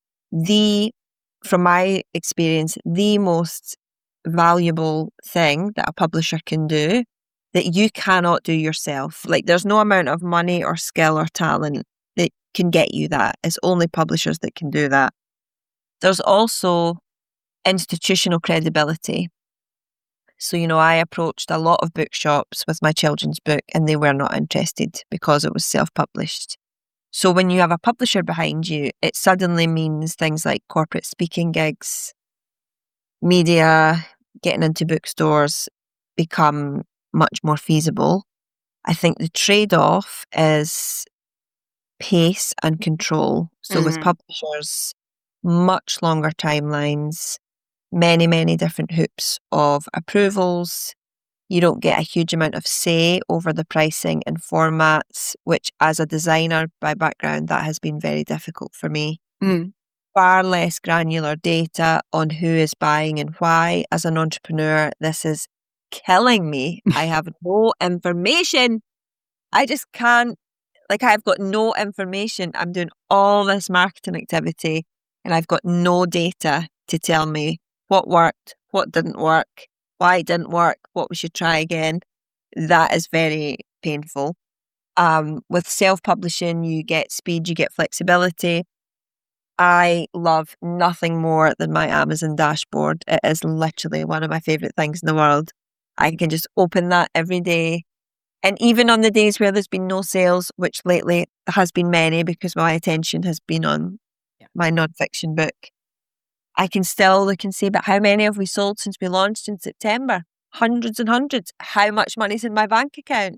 from my experience, the most valuable thing that a publisher can do that you cannot do yourself. Like, there's no amount of money or skill or talent that can get you that. It's only publishers that can do that. There's also institutional credibility. So, I approached a lot of bookshops with my children's book and they were not interested because it was self-published. So when you have a publisher behind you, it suddenly means things like corporate speaking gigs, media, getting into bookstores become much more feasible. I think the trade-off is pace and control. So with publishers, much longer timelines, many, many different hoops of approvals. You don't get a huge amount of say over the pricing and formats, which, as a designer by background, that has been very difficult for me. Far less granular data on who is buying and why. As an entrepreneur, this is killing me. I have no information. I just can't, I've got no information. I'm doing all this marketing activity and I've got no data to tell me what worked, what didn't work, why it didn't work, what we should try again. That is very painful. With self-publishing, you get speed, you get flexibility. I love nothing more than my Amazon dashboard. It is literally one of my favourite things in the world. I can just open that every day. And even on the days where there's been no sales, which lately has been many because my attention has been on my nonfiction book, I can still look and say, but how many have we sold since we launched in September? Hundreds and hundreds. How much money's in my bank account?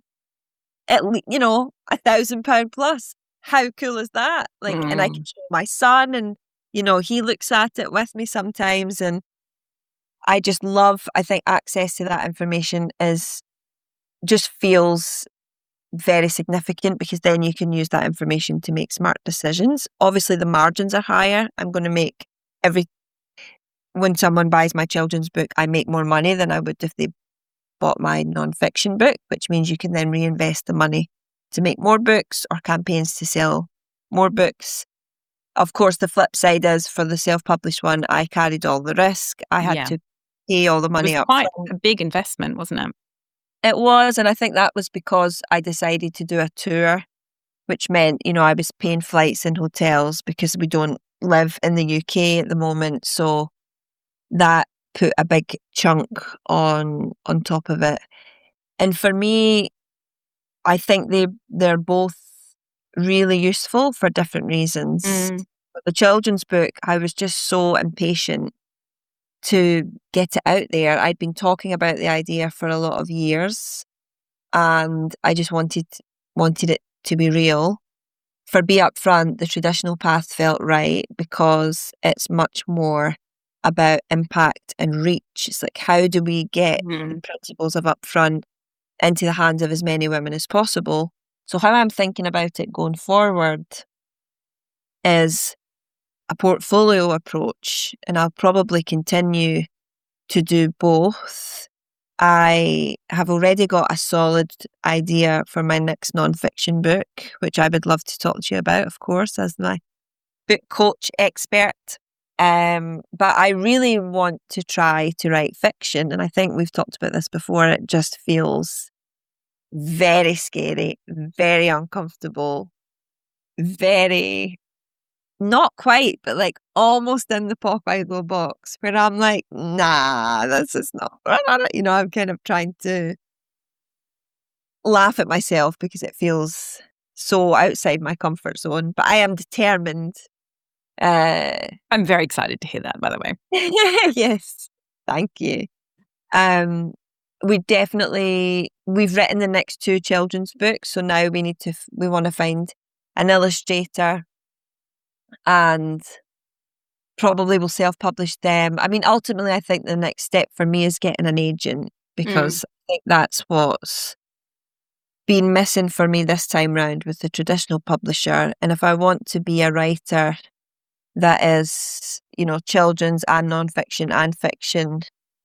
£1,000 plus. How cool is that? And I can show my son and, he looks at it with me sometimes. And I just love, I think access to that information just feels very significant because then you can use that information to make smart decisions. Obviously the margins are higher. I'm going to make when someone buys my children's book, I make more money than I would if they bought my nonfiction book, which means you can then reinvest the money to make more books or campaigns to sell more books. Of course, the flip side is for the self-published one, I carried all the risk. I had to pay all the money up front. It was quite a big investment, wasn't it? It was, and I think that was because I decided to do a tour, which meant, I was paying flights and hotels because we don't live in the UK at the moment. So that put a big chunk on top of it. And for me, I think they're both really useful for different reasons. But the children's book, I was just so impatient to get it out there. I'd been talking about the idea for a lot of years and I just wanted it to be real. For Be Upfront, the traditional path felt right because it's much more about impact and reach. It's like, how do we get the principles of Upfront into the hands of as many women as possible? So how I'm thinking about it going forward is a portfolio approach, and I'll probably continue to do both. I have already got a solid idea for my next nonfiction book, which I would love to talk to you about, of course, as my book coach expert. But I really want to try to write fiction. And I think we've talked about this before. It just feels very scary, very uncomfortable, very, not quite, but almost in the Pop Idol box where I'm like, nah, this is not, I'm kind of trying to laugh at myself because it feels so outside my comfort zone, but I am determined. I'm very excited to hear that, by the way. Yes, thank you. We've written the next 2 children's books, so now we want to find an illustrator, and probably will self-publish them. I mean, ultimately, I think the next step for me is getting an agent, because I think that's what's been missing for me this time round with the traditional publisher. And if I want to be a writer that is, children's and non-fiction and fiction,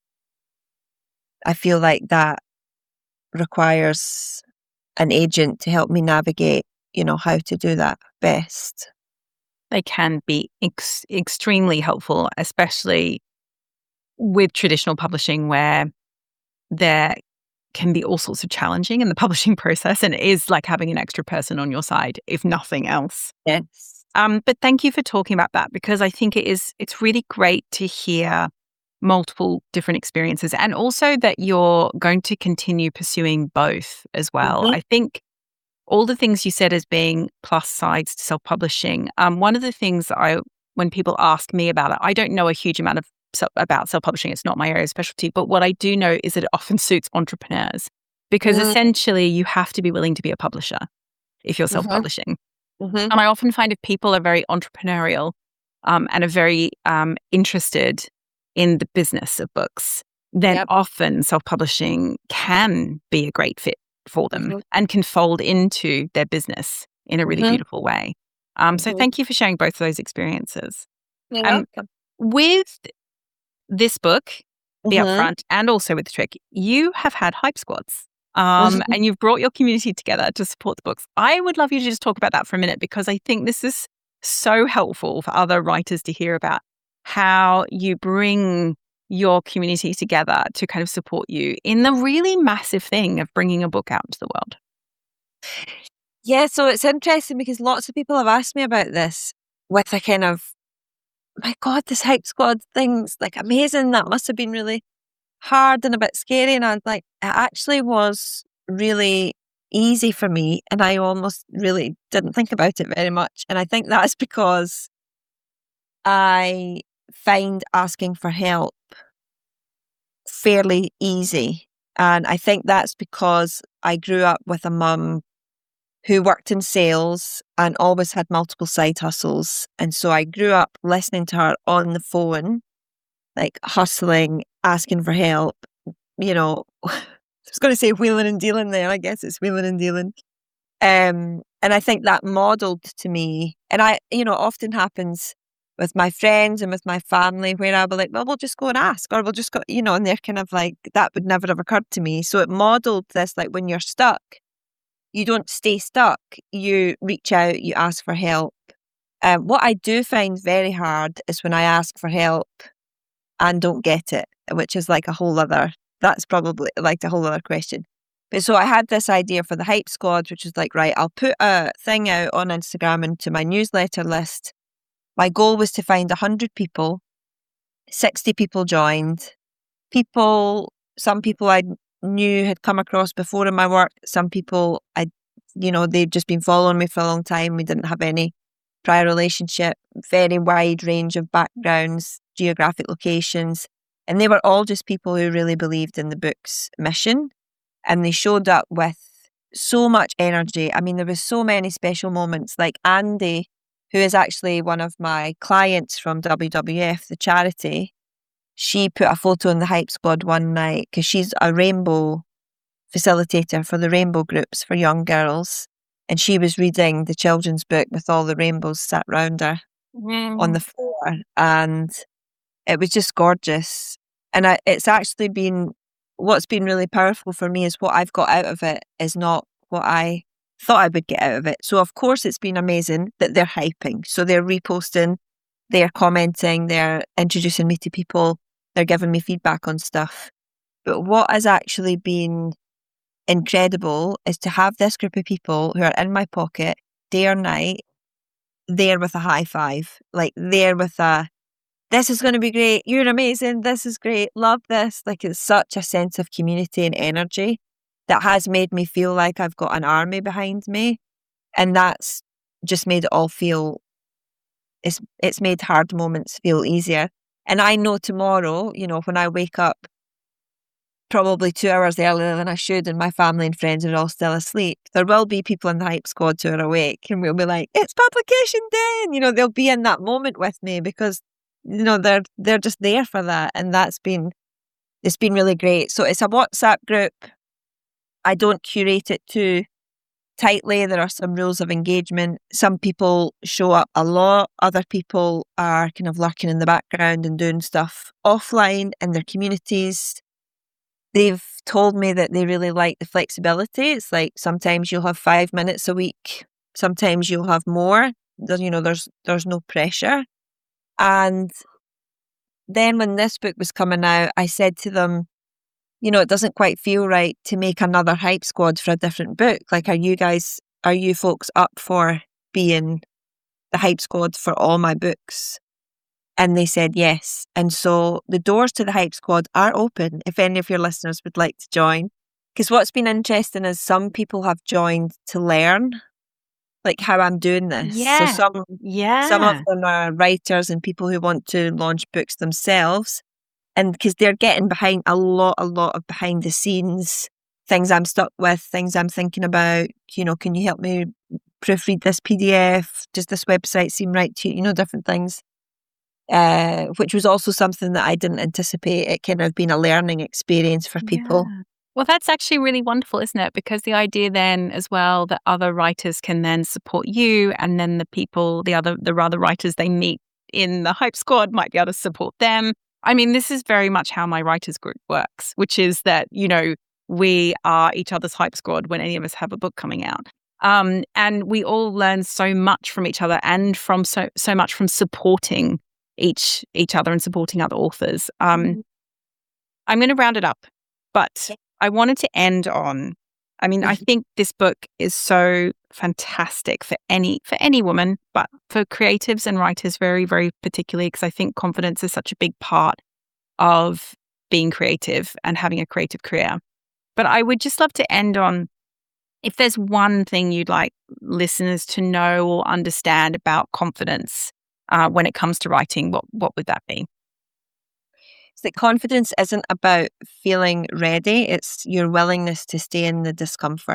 I feel like that requires an agent to help me navigate, how to do that best. They can be extremely helpful, especially with traditional publishing, where there can be all sorts of challenging in the publishing process, and it is like having an extra person on your side, if nothing else. Yes. But thank you for talking about that, because I think it's really great to hear multiple different experiences, and also that you're going to continue pursuing both as well. I think all the things you said as being plus sides to self-publishing. One of the things when people ask me about it, I don't know a huge amount about self-publishing. It's not my area of specialty, but what I do know is that it often suits entrepreneurs, because essentially you have to be willing to be a publisher if you're self-publishing. And I often find if people are very entrepreneurial and are very interested in the business of books, then often self-publishing can be a great fit for them and can fold into their business in a really beautiful way. So thank you for sharing both of those experiences. You're welcome. With this book, The Upfront, and also with Trick, you have had hype squads. And you've brought your community together to support the books. I would love you to just talk about that for a minute, because I think this is so helpful for other writers to hear about how you bring your community together to kind of support you in the really massive thing of bringing a book out into the world. Yeah, so it's interesting because lots of people have asked me about this with a kind of, my God, this hype squad thing's like amazing. That must have been really hard and a bit scary. And I was like, it actually was really easy for me. And I almost really didn't think about it very much. And I think that's because I find asking for help fairly easy. And I think that's because I grew up with a mum who worked in sales and always had multiple side hustles. And so I grew up listening to her on the phone, like hustling, asking for help. I was going to say wheeling and dealing there. I guess it's wheeling and dealing. And I think that modeled to me, and often happens with my friends and with my family, where I'll be like, well, we'll just go and ask, or we'll just go, and they're kind of like, that would never have occurred to me. So it modeled this, like, when you're stuck, you don't stay stuck. You reach out, you ask for help. What I do find very hard is when I ask for help and don't get it, which is like that's probably like a whole other question. But so I had this idea for the hype squad, which is like, right, I'll put a thing out on Instagram and to my newsletter list. My goal was to find 100 people. 60 people joined. Some people I knew had come across before in my work. Some people they'd just been following me for a long time. We didn't have any prior relationship. Very wide range of backgrounds, geographic locations. And they were all just people who really believed in the book's mission. And they showed up with so much energy. I mean, there was so many special moments, like Andy, who is actually one of my clients from WWF, the charity. She put a photo in the Hype Squad one night because she's a rainbow facilitator for the rainbow groups for young girls. And she was reading the children's book with all the rainbows sat round her on the floor. And it was just gorgeous. And it's actually what's been really powerful for me is what I've got out of it is not what I thought I would get out of it. So of course it's been amazing that they're hyping. So they're reposting, they're commenting, they're introducing me to people, they're giving me feedback on stuff. But what has actually been incredible is to have this group of people who are in my pocket day or night, there with a high five, like there with a, this is going to be great, you're amazing, this is great, love this. Like, it's such a sense of community and energy that has made me feel like I've got an army behind me. And that's just made it all feel, it's made hard moments feel easier. And I know tomorrow, when I wake up probably 2 hours earlier than I should and my family and friends are all still asleep, there will be people in the Hype Squad who are awake and we'll be like, it's publication day. And, they'll be in that moment with me because, they're just there for that. And it's been really great. So it's a WhatsApp group. I don't curate it too tightly. There are some rules of engagement. Some people show up a lot. Other people are kind of lurking in the background and doing stuff offline in their communities. They've told me that they really like the flexibility. It's like sometimes you'll have 5 minutes a week. Sometimes you'll have more. There's no pressure. And then when this book was coming out, I said to them, it doesn't quite feel right to make another Hype Squad for a different book. Like, are you folks up for being the Hype Squad for all my books? And they said yes. And so the doors to the Hype Squad are open if any of your listeners would like to join. Because what's been interesting is some people have joined to learn, like how I'm doing this. Yeah. So some of them are writers and people who want to launch books themselves. And because they're getting behind a lot of behind the scenes things I'm stuck with, things I'm thinking about, can you help me proofread this PDF? Does this website seem right to you? Different things, which was also something that I didn't anticipate. It kind of been a learning experience for people. Yeah. Well, that's actually really wonderful, isn't it? Because the idea then as well that other writers can then support you, and then the other writers they meet in the Hype Squad might be able to support them. I mean, this is very much how my writers group works, which is that, we are each other's Hype Squad when any of us have a book coming out. And we all learn so much from each other and from so much from supporting each other and supporting other authors. I'm going to round it up, but I wanted to end on, I think this book is so fantastic for any woman, but for creatives and writers very, very particularly, because I think confidence is such a big part of being creative and having a creative career. But I would just love to end on, if there's one thing you'd like listeners to know or understand about confidence when it comes to writing, what would that be? It's that confidence isn't about feeling ready. It's your willingness to stay in the discomfort.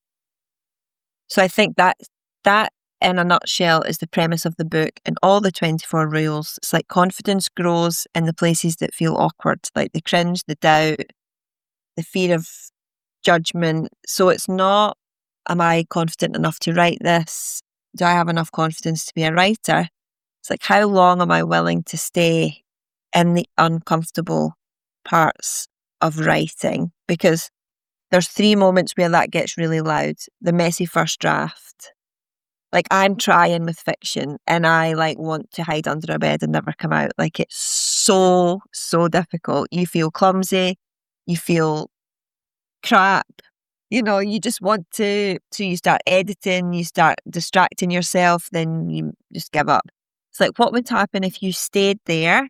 So I think that in a nutshell is the premise of the book and all the 24 rules. It's like confidence grows in the places that feel awkward, like the cringe, the doubt, the fear of judgment. So it's not, am I confident enough to write this? Do I have enough confidence to be a writer? It's like, how long am I willing to stay in the uncomfortable parts of writing? Because there's 3 moments where that gets really loud. The messy first draft. Like, I'm trying with fiction and I want to hide under a bed and never come out. Like, it's so difficult. You feel clumsy. You feel crap. You just want to, so you start editing, you start distracting yourself, then you just give up. It's like, what would happen if you stayed there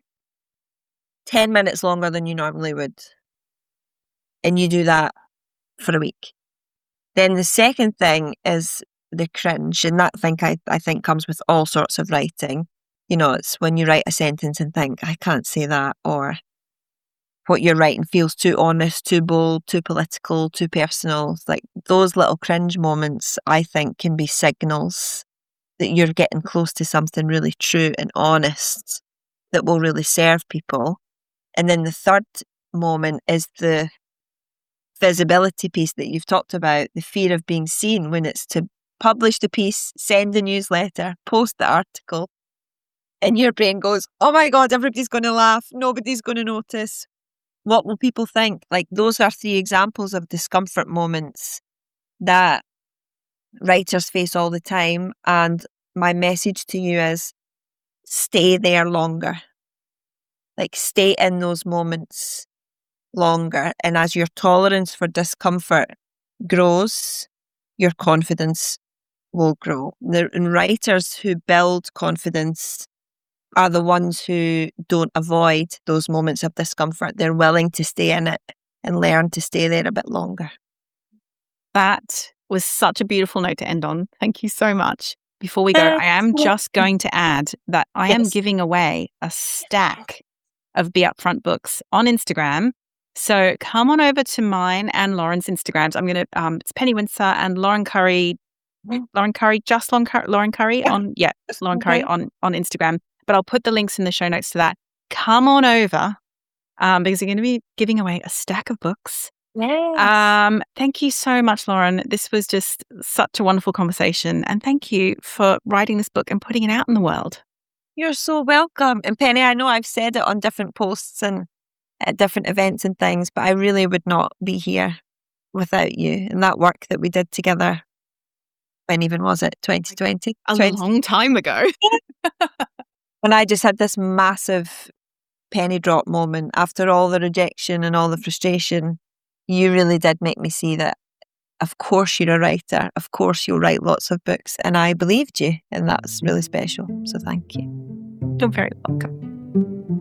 10 minutes longer than you normally would? And you do that for a week. Then the second thing is the cringe. And that thing I think comes with all sorts of writing. It's when you write a sentence and think, I can't say that, or what you're writing feels too honest, too bold, too political, too personal. It's like those little cringe moments, I think, can be signals that you're getting close to something really true and honest that will really serve people. And then the third moment is the visibility piece that you've talked about, the fear of being seen, when it's to publish the piece, send the newsletter, post the article, and your brain goes, oh my God, everybody's going to laugh, nobody's going to notice. What will people think? Like, those are 3 examples of discomfort moments that writers face all the time. And my message to you is, stay there longer. Like, stay in those moments longer. And as your tolerance for discomfort grows, your confidence will grow. And writers who build confidence are the ones who don't avoid those moments of discomfort. They're willing to stay in it and learn to stay there a bit longer. That was such a beautiful note to end on. Thank you so much. Before we go, I am just going to add that I am giving away a stack of Be Upfront books on Instagram. So come on over to mine and Lauren's Instagrams. I'm going to, it's Penny Wincer and Lauren Curry, Lauren Curry on Instagram. But I'll put the links in the show notes to that. Come on over because we're going to be giving away a stack of books. Yes. Thank you so much, Lauren. This was just such a wonderful conversation. And thank you for writing this book and putting it out in the world. You're so welcome. And Penny, I know I've said it on different posts and at different events and things, but I really would not be here without you and that work that we did together. When even was it? 2020? A long time ago. When I just had this massive penny drop moment after all the rejection and all the frustration. You really did make me see that, of course, you're a writer. Of course, you'll write lots of books. And I believed you. And that's really special. So thank you. You're very welcome.